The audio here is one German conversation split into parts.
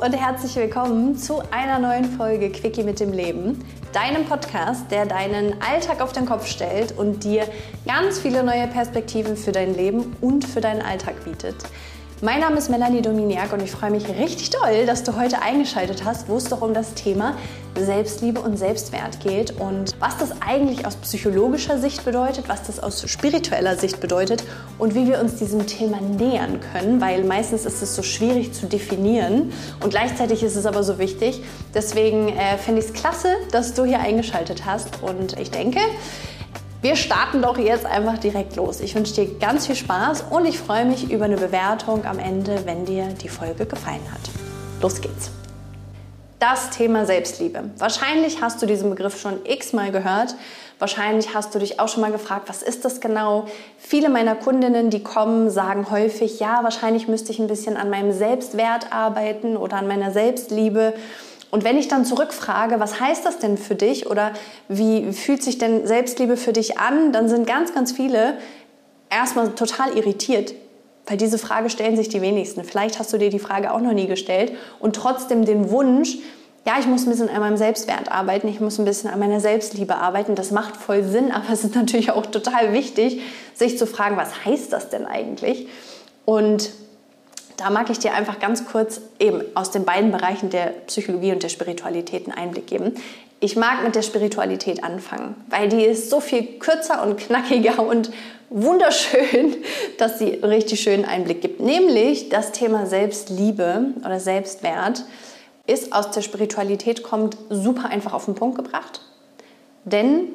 und herzlich willkommen zu einer neuen Folge Quickie mit dem Leben, deinem Podcast, der deinen Alltag auf den Kopf stellt und dir ganz viele neue Perspektiven für dein Leben und für deinen Alltag bietet. Mein Name ist Melanie Dominiak und ich freue mich richtig doll, dass du heute eingeschaltet hast, wo es doch um das Thema Selbstliebe und Selbstwert geht und was das eigentlich aus psychologischer Sicht bedeutet, was das aus spiritueller Sicht bedeutet und wie wir uns diesem Thema nähern können, weil meistens ist es so schwierig zu definieren und gleichzeitig ist es aber so wichtig. Deswegen finde ich es klasse, dass du hier eingeschaltet hast und ich denke, wir starten doch jetzt einfach direkt los. Ich wünsche dir ganz viel Spaß und ich freue mich über eine Bewertung am Ende, wenn dir die Folge gefallen hat. Los geht's. Das Thema Selbstliebe. Wahrscheinlich hast du diesen Begriff schon x-mal gehört. Wahrscheinlich hast du dich auch schon mal gefragt, was ist das genau? Viele meiner Kundinnen, die kommen, sagen häufig, ja, wahrscheinlich müsste ich ein bisschen an meinem Selbstwert arbeiten oder an meiner Selbstliebe. Und wenn ich dann zurückfrage, was heißt das denn für dich oder wie fühlt sich denn Selbstliebe für dich an, dann sind ganz, ganz viele erstmal total irritiert, weil diese Frage stellen sich die wenigsten. Vielleicht hast du dir die Frage auch noch nie gestellt und trotzdem den Wunsch, ja, ich muss ein bisschen an meinem Selbstwert arbeiten, ich muss ein bisschen an meiner Selbstliebe arbeiten. Das macht voll Sinn, aber es ist natürlich auch total wichtig, sich zu fragen, was heißt das denn eigentlich? Und da mag ich dir einfach ganz kurz eben aus den beiden Bereichen der Psychologie und der Spiritualität einen Einblick geben. Ich mag mit der Spiritualität anfangen, weil die ist so viel kürzer und knackiger und wunderschön, dass sie einen richtig schönen Einblick gibt. Nämlich das Thema Selbstliebe oder Selbstwert ist aus der Spiritualität, kommt super einfach auf den Punkt gebracht. Denn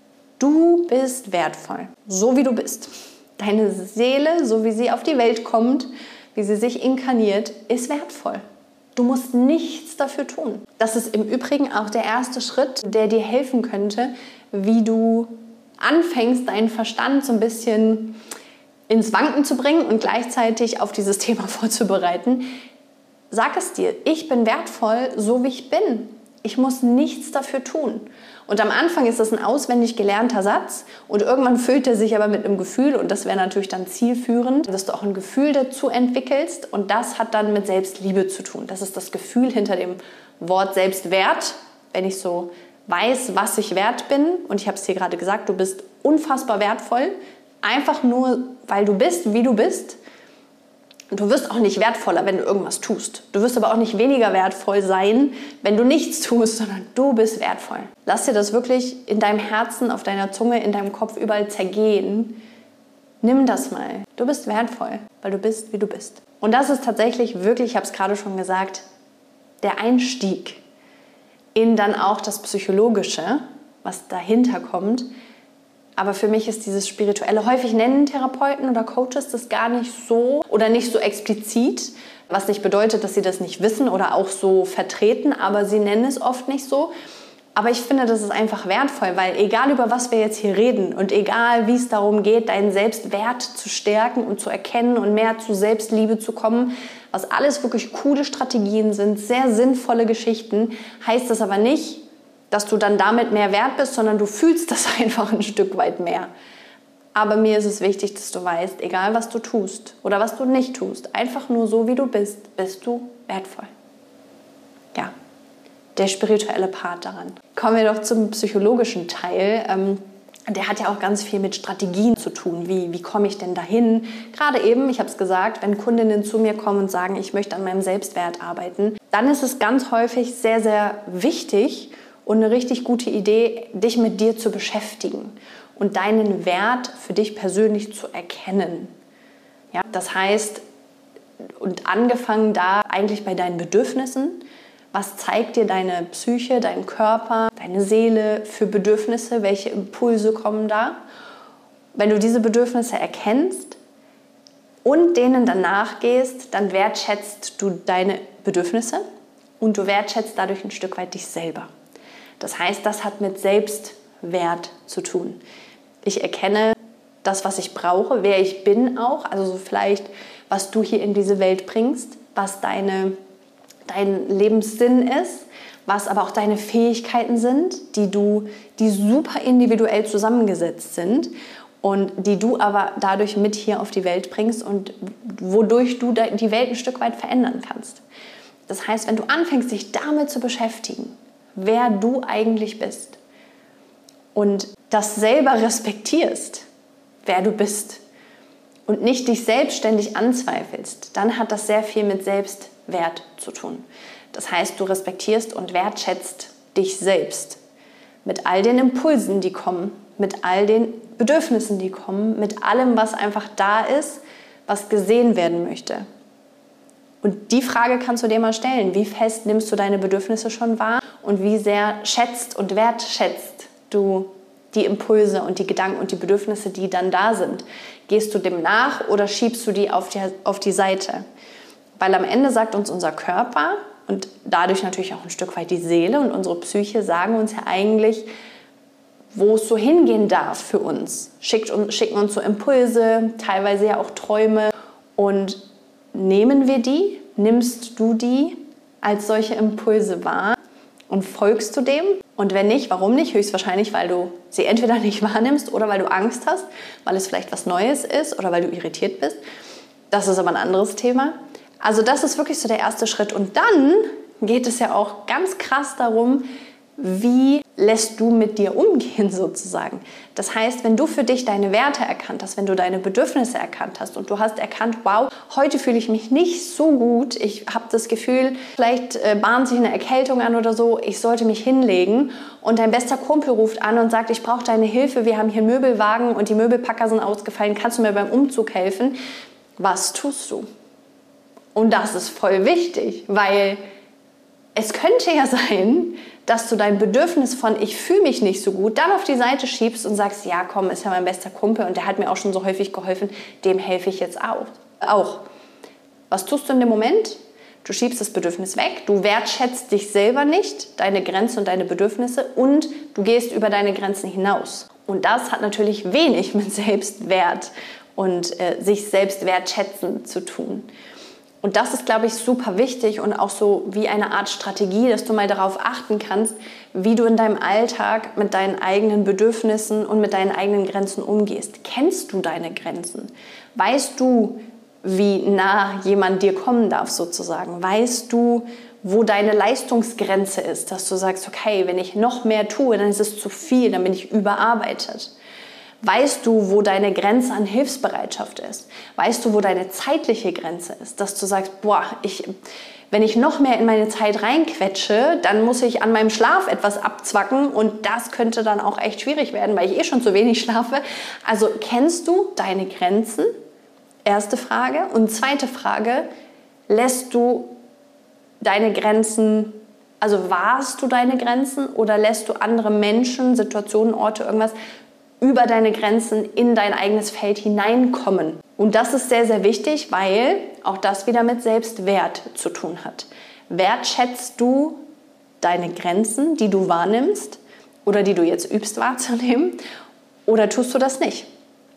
du bist wertvoll, so wie du bist. Deine Seele, so wie sie auf die Welt kommt, wie sie sich inkarniert, ist wertvoll. Du musst nichts dafür tun. Das ist im Übrigen auch der erste Schritt, der dir helfen könnte, wie du anfängst, deinen Verstand so ein bisschen ins Wanken zu bringen und gleichzeitig auf dieses Thema vorzubereiten. Sag es dir, ich bin wertvoll, so wie ich bin. Ich muss nichts dafür tun. Und am Anfang ist das ein auswendig gelernter Satz und irgendwann füllt er sich aber mit einem Gefühl und das wäre natürlich dann zielführend, dass du auch ein Gefühl dazu entwickelst und das hat dann mit Selbstliebe zu tun. Das ist das Gefühl hinter dem Wort Selbstwert, wenn ich so weiß, was ich wert bin und ich habe es dir gerade gesagt, du bist unfassbar wertvoll, einfach nur, weil du bist, wie du bist. Du wirst auch nicht wertvoller, wenn du irgendwas tust. Du wirst aber auch nicht weniger wertvoll sein, wenn du nichts tust, sondern du bist wertvoll. Lass dir das wirklich in deinem Herzen, auf deiner Zunge, in deinem Kopf überall zergehen. Nimm das mal. Du bist wertvoll, weil du bist, wie du bist. Und das ist tatsächlich wirklich, ich habe es gerade schon gesagt, der Einstieg in dann auch das Psychologische, was dahinter kommt. Aber für mich ist dieses Spirituelle, häufig nennen Therapeuten oder Coaches das gar nicht so oder nicht so explizit, was nicht bedeutet, dass sie das nicht wissen oder auch so vertreten, aber sie nennen es oft nicht so. Aber ich finde, das ist einfach wertvoll, weil egal über was wir jetzt hier reden und egal wie es darum geht, deinen Selbstwert zu stärken und zu erkennen und mehr zu Selbstliebe zu kommen, was alles wirklich coole Strategien sind, sehr sinnvolle Geschichten, heißt das aber nicht, dass du dann damit mehr wert bist, sondern du fühlst das einfach ein Stück weit mehr. Aber mir ist es wichtig, dass du weißt, egal was du tust oder was du nicht tust, einfach nur so wie du bist, bist du wertvoll. Ja, der spirituelle Part daran. Kommen wir doch zum psychologischen Teil. Der hat ja auch ganz viel mit Strategien zu tun. Wie komme ich denn dahin? Gerade eben, ich habe es gesagt, wenn Kundinnen zu mir kommen und sagen, ich möchte an meinem Selbstwert arbeiten, dann ist es ganz häufig sehr, sehr wichtig, und eine richtig gute Idee, dich mit dir zu beschäftigen und deinen Wert für dich persönlich zu erkennen. Ja, das heißt, und angefangen da eigentlich bei deinen Bedürfnissen, was zeigt dir deine Psyche, dein Körper, deine Seele für Bedürfnisse, welche Impulse kommen da? Wenn du diese Bedürfnisse erkennst und denen dann nachgehst, dann wertschätzt du deine Bedürfnisse und du wertschätzt dadurch ein Stück weit dich selber. Das heißt, das hat mit Selbstwert zu tun. Ich erkenne das, was ich brauche, wer ich bin auch, also so vielleicht, was du hier in diese Welt bringst, was dein Lebenssinn ist, was aber auch deine Fähigkeiten sind, die super individuell zusammengesetzt sind und die du aber dadurch mit hier auf die Welt bringst und wodurch du die Welt ein Stück weit verändern kannst. Das heißt, wenn du anfängst, dich damit zu beschäftigen, wer du eigentlich bist und das selber respektierst, wer du bist und nicht dich selbstständig anzweifelst, dann hat das sehr viel mit Selbstwert zu tun. Das heißt, du respektierst und wertschätzt dich selbst mit all den Impulsen, die kommen, mit all den Bedürfnissen, die kommen, mit allem, was einfach da ist, was gesehen werden möchte. Und die Frage kannst du dir mal stellen, wie fest nimmst du deine Bedürfnisse schon wahr und wie sehr schätzt und wertschätzt du die Impulse und die Gedanken und die Bedürfnisse, die dann da sind. Gehst du dem nach oder schiebst du die auf die Seite? Weil am Ende sagt uns unser Körper und dadurch natürlich auch ein Stück weit die Seele und unsere Psyche sagen uns ja eigentlich, wo es so hingehen darf für uns. Schicken uns so Impulse, teilweise ja auch Träume. Und nehmen wir die? Nimmst du die als solche Impulse wahr? Und folgst du dem? Und wenn nicht, warum nicht? Höchstwahrscheinlich, weil du sie entweder nicht wahrnimmst oder weil du Angst hast, weil es vielleicht was Neues ist oder weil du irritiert bist. Das ist aber ein anderes Thema. Also das ist wirklich so der erste Schritt. Und dann geht es ja auch ganz krass darum, wie lässt du mit dir umgehen sozusagen. Das heißt, wenn du für dich deine Werte erkannt hast, wenn du deine Bedürfnisse erkannt hast und du hast erkannt, wow, heute fühle ich mich nicht so gut, ich habe das Gefühl, vielleicht bahnt sich eine Erkältung an oder so, ich sollte mich hinlegen und dein bester Kumpel ruft an und sagt, ich brauche deine Hilfe, wir haben hier einen Möbelwagen und die Möbelpacker sind ausgefallen, kannst du mir beim Umzug helfen? Was tust du? Und das ist voll wichtig, weil es könnte ja sein, dass du dein Bedürfnis von ich fühle mich nicht so gut dann auf die Seite schiebst und sagst, ja komm, ist ja mein bester Kumpel und der hat mir auch schon so häufig geholfen, dem helfe ich jetzt auch. Was tust du in dem Moment? Du schiebst das Bedürfnis weg, du wertschätzt dich selber nicht, deine Grenzen und deine Bedürfnisse und du gehst über deine Grenzen hinaus. Und das hat natürlich wenig mit Selbstwert und sich selbst wertschätzen zu tun. Und das ist, glaube ich, super wichtig und auch so wie eine Art Strategie, dass du mal darauf achten kannst, wie du in deinem Alltag mit deinen eigenen Bedürfnissen und mit deinen eigenen Grenzen umgehst. Kennst du deine Grenzen? Weißt du, wie nah jemand dir kommen darf sozusagen? Weißt du, wo deine Leistungsgrenze ist, dass du sagst, okay, wenn ich noch mehr tue, dann ist es zu viel, dann bin ich überarbeitet. Weißt du, wo deine Grenze an Hilfsbereitschaft ist? Weißt du, wo deine zeitliche Grenze ist? Dass du sagst, boah, wenn ich noch mehr in meine Zeit reinquetsche, dann muss ich an meinem Schlaf etwas abzwacken und das könnte dann auch echt schwierig werden, weil ich schon zu wenig schlafe. Also kennst du deine Grenzen? Erste Frage. Und zweite Frage, lässt du deine Grenzen, also wahrst du deine Grenzen oder lässt du andere Menschen, Situationen, Orte, irgendwas über deine Grenzen in dein eigenes Feld hineinkommen? Und das ist sehr, sehr wichtig, weil auch das wieder mit Selbstwert zu tun hat. Wertschätzt du deine Grenzen, die du wahrnimmst oder die du jetzt übst wahrzunehmen, oder tust du das nicht?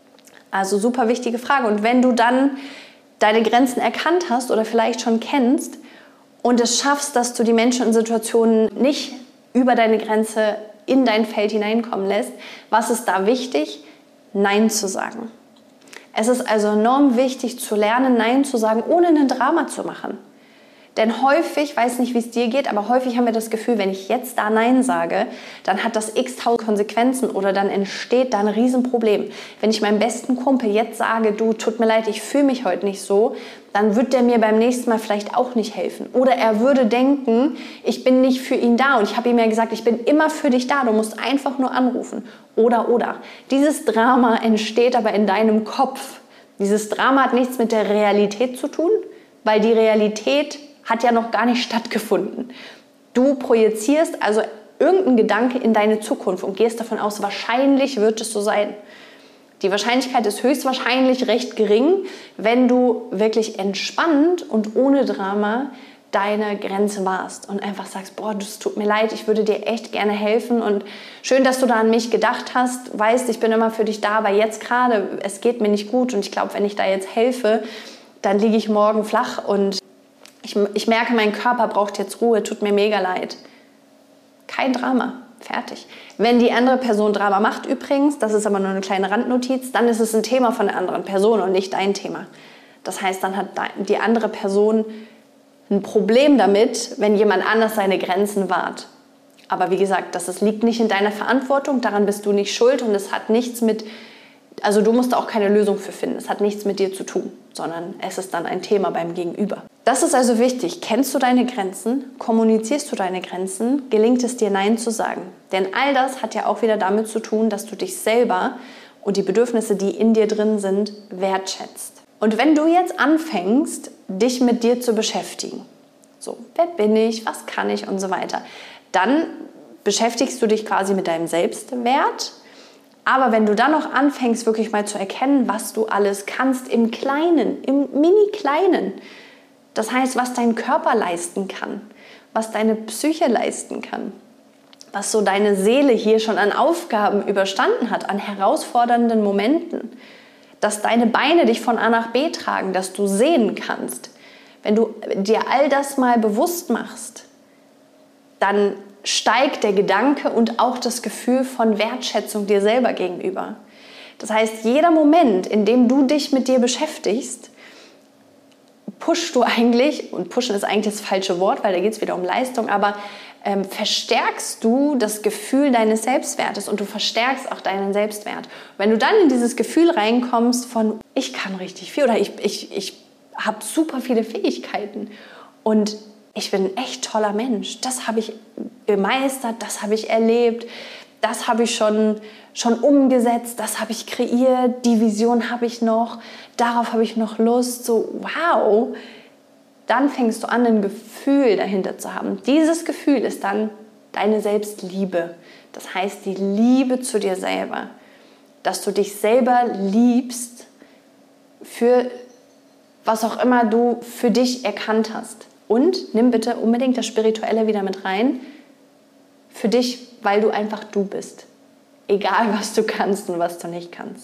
Also super wichtige Frage. Und wenn du dann deine Grenzen erkannt hast oder vielleicht schon kennst und es schaffst, dass du die Menschen in Situationen nicht über deine Grenze in dein Feld hineinkommen lässt, was ist da wichtig? Nein zu sagen. Es ist also enorm wichtig zu lernen, Nein zu sagen, ohne ein Drama zu machen. Denn häufig, weiß nicht, wie es dir geht, aber häufig haben wir das Gefühl, wenn ich jetzt da Nein sage, dann hat das x-tausend Konsequenzen oder dann entsteht da ein Riesenproblem. Wenn ich meinem besten Kumpel jetzt sage, du, tut mir leid, ich fühle mich heute nicht so, dann wird der mir beim nächsten Mal vielleicht auch nicht helfen. Oder er würde denken, ich bin nicht für ihn da und ich habe ihm ja gesagt, ich bin immer für dich da, du musst einfach nur anrufen. Oder. Dieses Drama entsteht aber in deinem Kopf. Dieses Drama hat nichts mit der Realität zu tun, weil die Realität hat ja noch gar nicht stattgefunden. Du projizierst also irgendeinen Gedanke in deine Zukunft und gehst davon aus, wahrscheinlich wird es so sein. Die Wahrscheinlichkeit ist höchstwahrscheinlich recht gering, wenn du wirklich entspannt und ohne Drama deine Grenze wahrst und einfach sagst, boah, das tut mir leid, ich würde dir echt gerne helfen und schön, dass du da an mich gedacht hast, weißt, ich bin immer für dich da, aber jetzt gerade, es geht mir nicht gut und ich glaube, wenn ich da jetzt helfe, dann liege ich morgen flach und ich merke, mein Körper braucht jetzt Ruhe, tut mir mega leid. Kein Drama, fertig. Wenn die andere Person Drama macht übrigens, das ist aber nur eine kleine Randnotiz, dann ist es ein Thema von der anderen Person und nicht dein Thema. Das heißt, dann hat die andere Person ein Problem damit, wenn jemand anders seine Grenzen wahrt. Aber wie gesagt, das liegt nicht in deiner Verantwortung, daran bist du nicht schuld und es hat nichts mit, also du musst da auch keine Lösung für finden, es hat nichts mit dir zu tun, sondern es ist dann ein Thema beim Gegenüber. Das ist also wichtig. Kennst du deine Grenzen? Kommunizierst du deine Grenzen? Gelingt es dir, Nein zu sagen? Denn all das hat ja auch wieder damit zu tun, dass du dich selber und die Bedürfnisse, die in dir drin sind, wertschätzt. Und wenn du jetzt anfängst, dich mit dir zu beschäftigen, so, wer bin ich, was kann ich und so weiter, dann beschäftigst du dich quasi mit deinem Selbstwert. Aber wenn du dann noch anfängst, wirklich mal zu erkennen, was du alles kannst im Kleinen, im Mini-Kleinen, das heißt, was dein Körper leisten kann, was deine Psyche leisten kann, was so deine Seele hier schon an Aufgaben überstanden hat, an herausfordernden Momenten, dass deine Beine dich von A nach B tragen, dass du sehen kannst. Wenn du dir all das mal bewusst machst, dann steigt der Gedanke und auch das Gefühl von Wertschätzung dir selber gegenüber. Das heißt, jeder Moment, in dem du dich mit dir beschäftigst, pushst du eigentlich, und pushen ist eigentlich das falsche Wort, weil da geht es wieder um Leistung, aber verstärkst du das Gefühl deines Selbstwertes und du verstärkst auch deinen Selbstwert. Wenn du dann in dieses Gefühl reinkommst von, ich kann richtig viel oder ich habe super viele Fähigkeiten und ich bin ein echt toller Mensch, das habe ich gemeistert, das habe ich erlebt, das habe ich schon umgesetzt, das habe ich kreiert, die Vision habe ich noch, darauf habe ich noch Lust, so wow. Dann fängst du an, ein Gefühl dahinter zu haben. Dieses Gefühl ist dann deine Selbstliebe. Das heißt, die Liebe zu dir selber. Dass du dich selber liebst für was auch immer du für dich erkannt hast. Und nimm bitte unbedingt das Spirituelle wieder mit rein. Für dich, weil du einfach du bist. Egal, was du kannst und was du nicht kannst.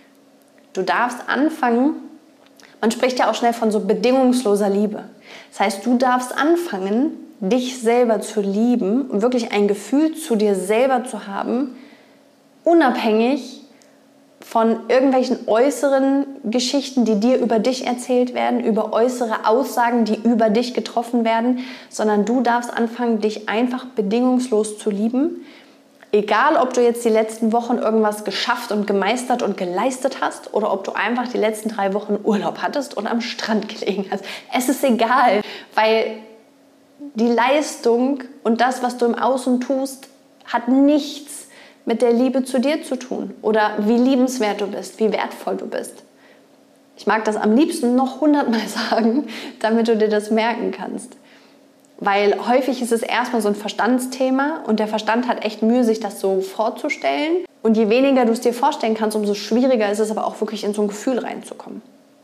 Du darfst anfangen, man spricht ja auch schnell von so bedingungsloser Liebe. Das heißt, du darfst anfangen, dich selber zu lieben und wirklich ein Gefühl zu dir selber zu haben, unabhängig von irgendwelchen äußeren Geschichten, die dir über dich erzählt werden, über äußere Aussagen, die über dich getroffen werden, sondern du darfst anfangen, dich einfach bedingungslos zu lieben. Egal, ob du jetzt die letzten Wochen irgendwas geschafft und gemeistert und geleistet hast oder ob du einfach die letzten 3 Wochen Urlaub hattest und am Strand gelegen hast. Es ist egal, weil die Leistung und das, was du im Außen tust, hat nichts mit der Liebe zu dir zu tun oder wie liebenswert du bist, wie wertvoll du bist. Ich mag das am liebsten noch 100-mal sagen, damit du dir das merken kannst. Weil häufig ist es erstmal so ein Verstandsthema und der Verstand hat echt Mühe, sich das so vorzustellen. Und je weniger du es dir vorstellen kannst, umso schwieriger ist es aber auch wirklich in so ein Gefühl reinzukommen.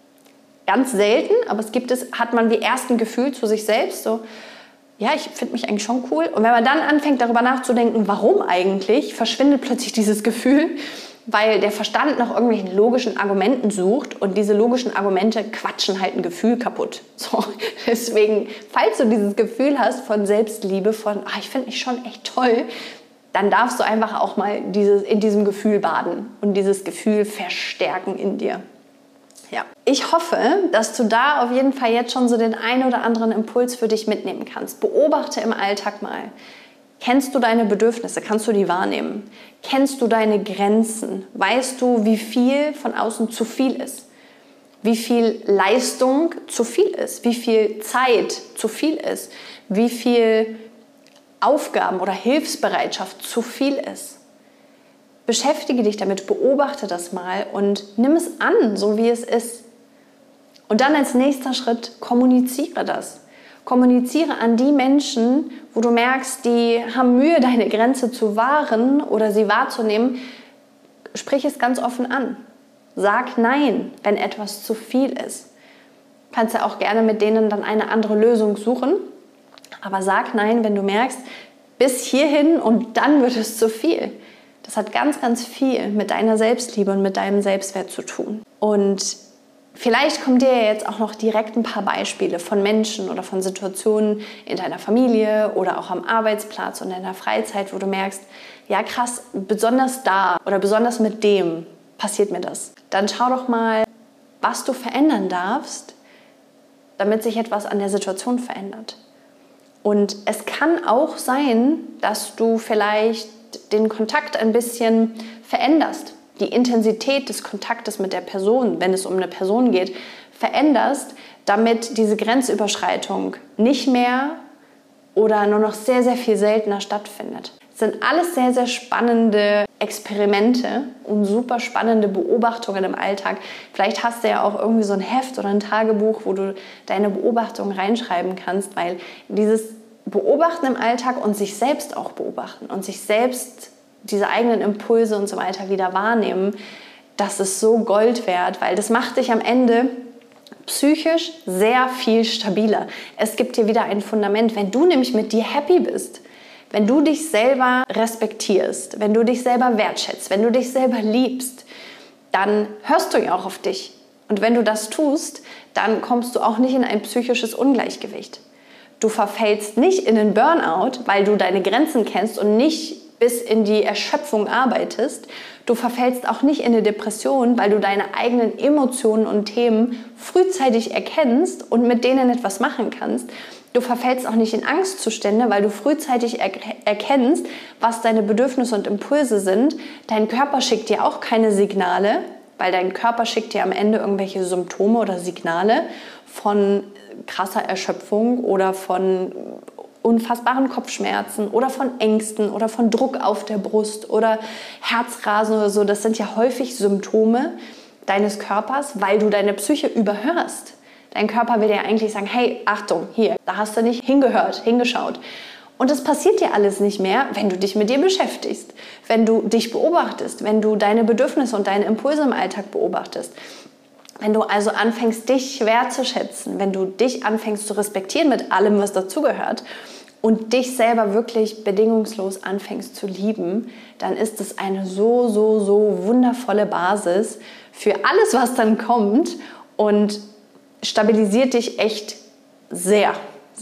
Ganz selten, aber hat man wie erst ein Gefühl zu sich selbst, so, ja, ich finde mich eigentlich schon cool. Und wenn man dann anfängt, darüber nachzudenken, warum eigentlich, verschwindet plötzlich dieses Gefühl, weil der Verstand nach irgendwelchen logischen Argumenten sucht und diese logischen Argumente quatschen halt ein Gefühl kaputt. So, deswegen, falls du dieses Gefühl hast von Selbstliebe, von ich finde mich schon echt toll, dann darfst du einfach auch mal in diesem Gefühl baden und dieses Gefühl verstärken in dir. Ja. Ich hoffe, dass du da auf jeden Fall jetzt schon so den einen oder anderen Impuls für dich mitnehmen kannst. Beobachte im Alltag mal. Kennst du deine Bedürfnisse? Kannst du die wahrnehmen? Kennst du deine Grenzen? Weißt du, wie viel von außen zu viel ist? Wie viel Leistung zu viel ist? Wie viel Zeit zu viel ist? Wie viel Aufgaben oder Hilfsbereitschaft zu viel ist? Beschäftige dich damit, beobachte das mal und nimm es an, so wie es ist. Und dann als nächster Schritt kommuniziere das. Kommuniziere an die Menschen, wo du merkst, die haben Mühe, deine Grenze zu wahren oder sie wahrzunehmen. Sprich es ganz offen an. Sag Nein, wenn etwas zu viel ist. Du kannst ja auch gerne mit denen dann eine andere Lösung suchen. Aber sag Nein, wenn du merkst, bis hierhin und dann wird es zu viel. Das hat ganz, ganz viel mit deiner Selbstliebe und mit deinem Selbstwert zu tun. Und vielleicht kommen dir jetzt auch noch direkt ein paar Beispiele von Menschen oder von Situationen in deiner Familie oder auch am Arbeitsplatz und in der Freizeit, wo du merkst, ja krass, besonders da oder besonders mit dem passiert mir das. Dann schau doch mal, was du verändern darfst, damit sich etwas an der Situation verändert. Und es kann auch sein, dass du vielleicht den Kontakt ein bisschen veränderst, die Intensität des Kontaktes mit der Person, wenn es um eine Person geht, veränderst, damit diese Grenzüberschreitung nicht mehr oder nur noch sehr, sehr viel seltener stattfindet. Das sind alles sehr, sehr spannende Experimente und super spannende Beobachtungen im Alltag. Vielleicht hast du ja auch irgendwie so ein Heft oder ein Tagebuch, wo du deine Beobachtungen reinschreiben kannst, weil dieses Beobachten im Alltag und sich selbst auch beobachten und sich selbst diese eigenen Impulse und so weiter wieder wahrnehmen, das ist so Gold wert, weil das macht dich am Ende psychisch sehr viel stabiler. Es gibt dir wieder ein Fundament. Wenn du nämlich mit dir happy bist, wenn du dich selber respektierst, wenn du dich selber wertschätzt, wenn du dich selber liebst, dann hörst du ja auch auf dich. Und wenn du das tust, dann kommst du auch nicht in ein psychisches Ungleichgewicht. Du verfällst nicht in einen Burnout, weil du deine Grenzen kennst und nicht bis in die Erschöpfung arbeitest. Du verfällst auch nicht in eine Depression, weil du deine eigenen Emotionen und Themen frühzeitig erkennst und mit denen etwas machen kannst. Du verfällst auch nicht in Angstzustände, weil du frühzeitig erkennst, was deine Bedürfnisse und Impulse sind. Dein Körper schickt dir auch keine Signale, weil dein Körper schickt dir am Ende irgendwelche Symptome oder Signale von krasser Erschöpfung oder von unfassbaren Kopfschmerzen oder von Ängsten oder von Druck auf der Brust oder Herzrasen oder so. Das sind ja häufig Symptome deines Körpers, weil du deine Psyche überhörst. Dein Körper will dir eigentlich sagen, hey, Achtung, hier, da hast du nicht hingehört, hingeschaut. Und das passiert dir alles nicht mehr, wenn du dich mit dir beschäftigst, wenn du dich beobachtest, wenn du deine Bedürfnisse und deine Impulse im Alltag beobachtest. Wenn du also anfängst, dich wertzuschätzen, wenn du dich anfängst zu respektieren mit allem, was dazugehört und dich selber wirklich bedingungslos anfängst zu lieben, dann ist es eine so wundervolle Basis für alles, was dann kommt und stabilisiert dich echt sehr.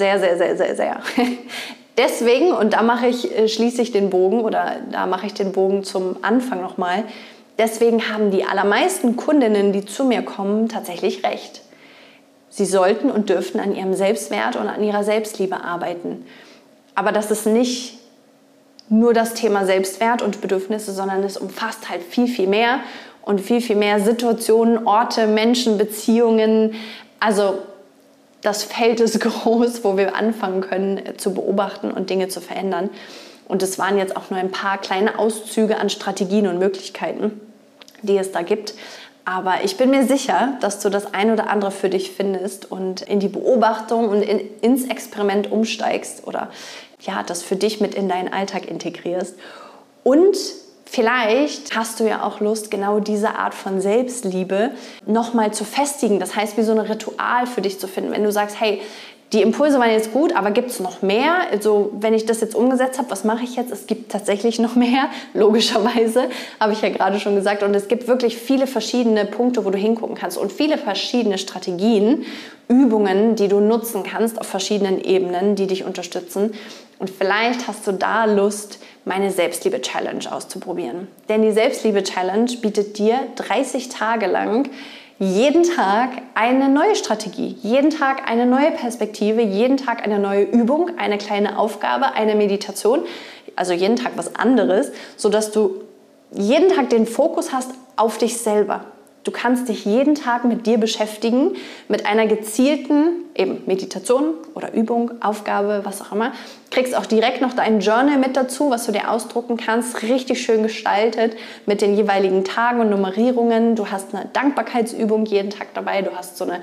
Deswegen, und da schließe ich den Bogen oder da mache ich den Bogen zum Anfang nochmal, deswegen haben die allermeisten Kundinnen, die zu mir kommen, tatsächlich recht. Sie sollten und dürften an ihrem Selbstwert und an ihrer Selbstliebe arbeiten. Aber das ist nicht nur das Thema Selbstwert und Bedürfnisse, sondern es umfasst halt viel mehr und viel mehr Situationen, Orte, Menschen, Beziehungen. Also das Feld ist groß, wo wir anfangen können zu beobachten und Dinge zu verändern. Und es waren jetzt auch nur ein paar kleine Auszüge an Strategien und Möglichkeiten, die es da gibt. Aber ich bin mir sicher, dass du das ein oder andere für dich findest und in die Beobachtung und ins Experiment umsteigst oder ja, das für dich mit in deinen Alltag integrierst. Und vielleicht hast du ja auch Lust, genau diese Art von Selbstliebe nochmal zu festigen. Das heißt, wie so ein Ritual für dich zu finden. Wenn du sagst, hey, die Impulse waren jetzt gut, aber gibt es noch mehr? Also wenn ich das jetzt umgesetzt habe, was mache ich jetzt? Es gibt tatsächlich noch mehr, logischerweise, habe ich ja gerade schon gesagt. Und es gibt wirklich viele verschiedene Punkte, wo du hingucken kannst und viele verschiedene Strategien, Übungen, die du nutzen kannst auf verschiedenen Ebenen, die dich unterstützen. Und vielleicht hast du da Lust, meine Selbstliebe-Challenge auszuprobieren. Denn die Selbstliebe-Challenge bietet dir 30 Tage lang jeden Tag eine neue Strategie, jeden Tag eine neue Perspektive, jeden Tag eine neue Übung, eine kleine Aufgabe, eine Meditation, also jeden Tag was anderes, sodass du jeden Tag den Fokus hast auf dich selber. Du kannst dich jeden Tag mit dir beschäftigen, mit einer gezielten eben Meditation oder Übung, Aufgabe, was auch immer. Kriegst auch direkt noch dein Journal mit dazu, was du dir ausdrucken kannst, richtig schön gestaltet mit den jeweiligen Tagen und Nummerierungen. Du hast eine Dankbarkeitsübung jeden Tag dabei, du hast so eine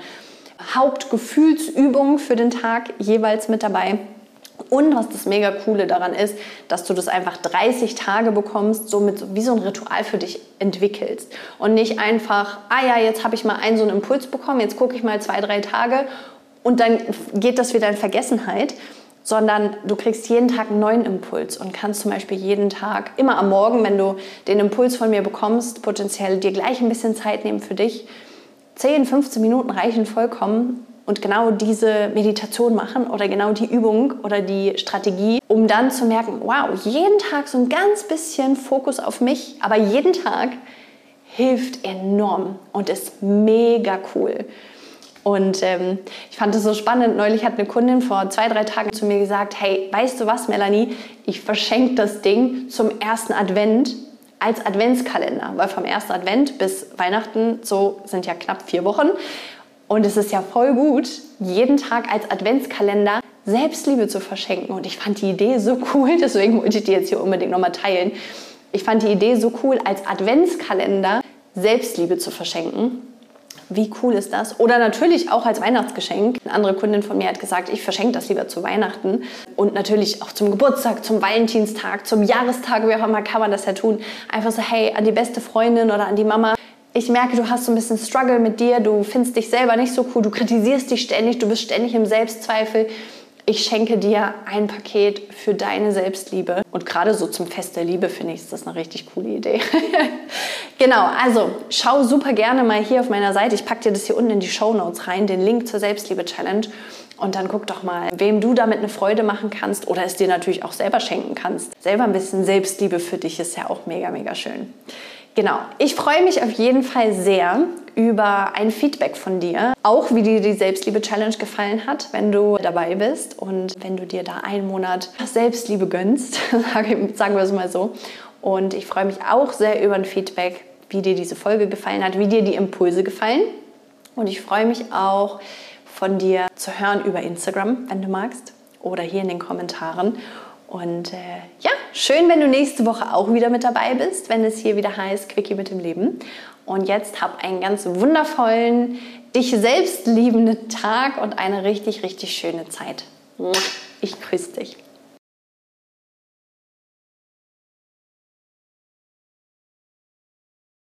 Hauptgefühlsübung für den Tag jeweils mit dabei. Und was das mega Coole daran ist, dass du das einfach 30 Tage bekommst, somit wie so ein Ritual für dich entwickelst. Und nicht einfach, jetzt habe ich mal so einen Impuls bekommen, jetzt gucke ich mal 2-3 Tage und dann geht das wieder in Vergessenheit, sondern du kriegst jeden Tag einen neuen Impuls und kannst zum Beispiel jeden Tag, immer am Morgen, wenn du den Impuls von mir bekommst, potenziell dir gleich ein bisschen Zeit nehmen für dich. 10-15 Minuten reichen vollkommen. Und genau diese Meditation machen oder genau die Übung oder die Strategie, um dann zu merken, wow, jeden Tag so ein ganz bisschen Fokus auf mich, aber jeden Tag hilft enorm und ist mega cool. Und ich fand es so spannend. Neulich hat eine Kundin vor 2-3 Tagen zu mir gesagt, hey, weißt du was, Melanie? Ich verschenke das Ding zum ersten Advent als Adventskalender. Weil vom ersten Advent bis Weihnachten, so sind ja knapp 4 Wochen. Und es ist ja voll gut, jeden Tag als Adventskalender Selbstliebe zu verschenken. Und ich fand die Idee so cool, deswegen wollte ich die jetzt hier unbedingt nochmal teilen. Ich fand die Idee so cool, als Adventskalender Selbstliebe zu verschenken. Wie cool ist das? Oder natürlich auch als Weihnachtsgeschenk. Eine andere Kundin von mir hat gesagt, ich verschenke das lieber zu Weihnachten. Und natürlich auch zum Geburtstag, zum Valentinstag, zum Jahrestag, wie auch immer kann man das ja tun. Einfach so, hey, an die beste Freundin oder an die Mama. Ich merke, du hast so ein bisschen Struggle mit dir, du findest dich selber nicht so cool, du kritisierst dich ständig, du bist ständig im Selbstzweifel. Ich schenke dir ein Paket für deine Selbstliebe. Und gerade so zum Fest der Liebe finde ich, ist das eine richtig coole Idee. Genau, also schau super gerne mal hier auf meiner Seite. Ich packe dir das hier unten in die Shownotes rein, den Link zur Selbstliebe-Challenge. Und dann guck doch mal, wem du damit eine Freude machen kannst oder es dir natürlich auch selber schenken kannst. Selber ein bisschen Selbstliebe für dich ist ja auch mega, mega schön. Genau, ich freue mich auf jeden Fall sehr über ein Feedback von dir. Auch wie dir die Selbstliebe-Challenge gefallen hat, wenn du dabei bist und wenn du dir da einen Monat Selbstliebe gönnst, sagen wir es mal so. Und ich freue mich auch sehr über ein Feedback, wie dir diese Folge gefallen hat, wie dir die Impulse gefallen. Und ich freue mich auch von dir zu hören über Instagram, wenn du magst, oder hier in den Kommentaren. Und ja, schön, wenn du nächste Woche auch wieder mit dabei bist, wenn es hier wieder heißt Quickie mit dem Leben. Und jetzt hab einen ganz wundervollen, dich selbst liebenden Tag und eine richtig, richtig schöne Zeit. Ich grüße dich.